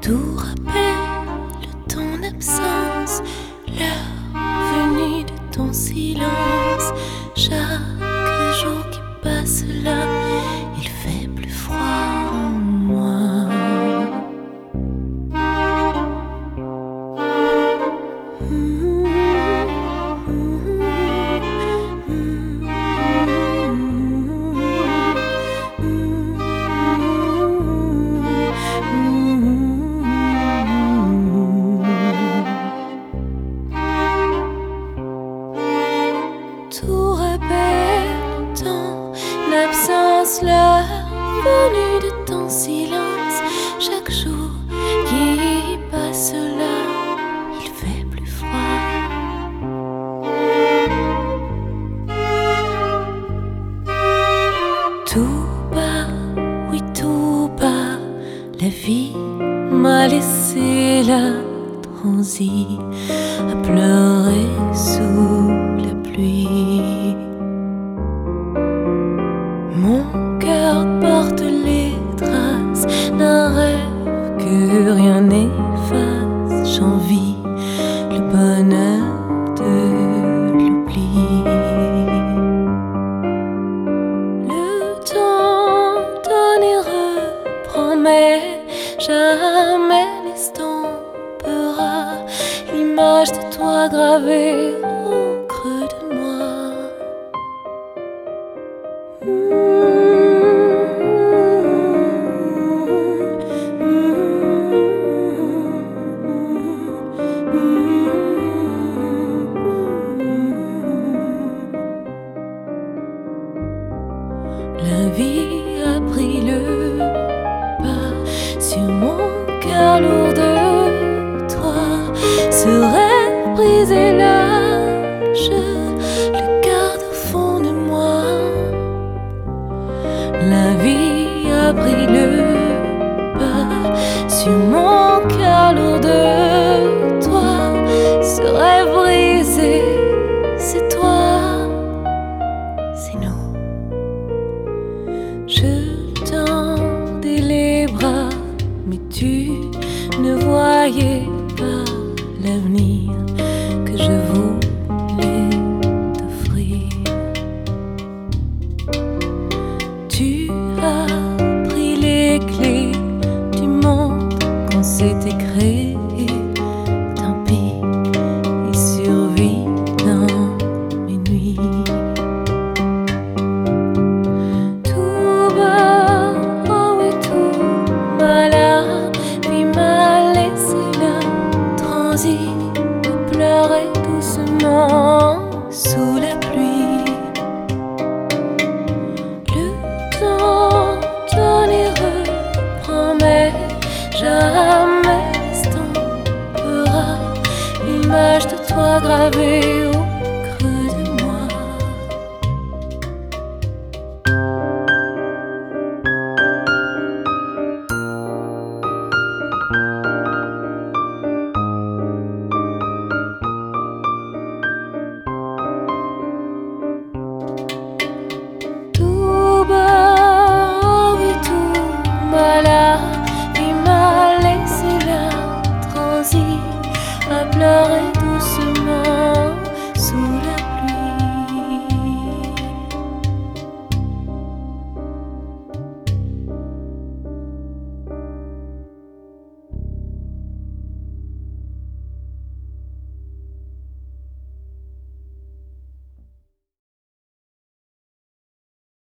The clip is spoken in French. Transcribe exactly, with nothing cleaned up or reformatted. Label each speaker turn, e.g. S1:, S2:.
S1: Tout rappelle ton absence, l'heure venue de ton silence. Chaque jour qui passe là, il fait plus froid en moi. Tout rappelle ton absence, l'heure venue de ton silence. Chaque jour qui passe là, il fait plus froid. Tout bas, oui tout bas, la vie m'a laissé là, transi, à pleurer sous la pluie. Mon cœur porte les traces d'un rêve que rien n'efface. J'envie le bonheur de l'oubli. Le temps donné reprend, mais jamais n'estompera l'image de toi gravée au creux de moi. La vie a pris le pas sur mon cœur lourd de toi. Ce rêve brisé là, je le garde au fond de moi. La vie a pris le pas sur mon cœur lourd de toi. Ce rêve brisé, c'est toi, c'est nous. Je tendais les bras, mais tu ne voyais pas l'avenir que je voulais t'offrir. Tu as pris les clés du monde qu'on s'était créé. Tant pis, et survis dans mes nuits. Tout bas, oh oui, tout bas, la vie m'a laissé là, transi, à pleurer doucement sous la pluie. Le temps donné reprend, mais jamais n'estompera l'image de toi gravée au creux de moi. Tout bas, oh oui tout bas, la vie m'a laissé là, transi, à pleurer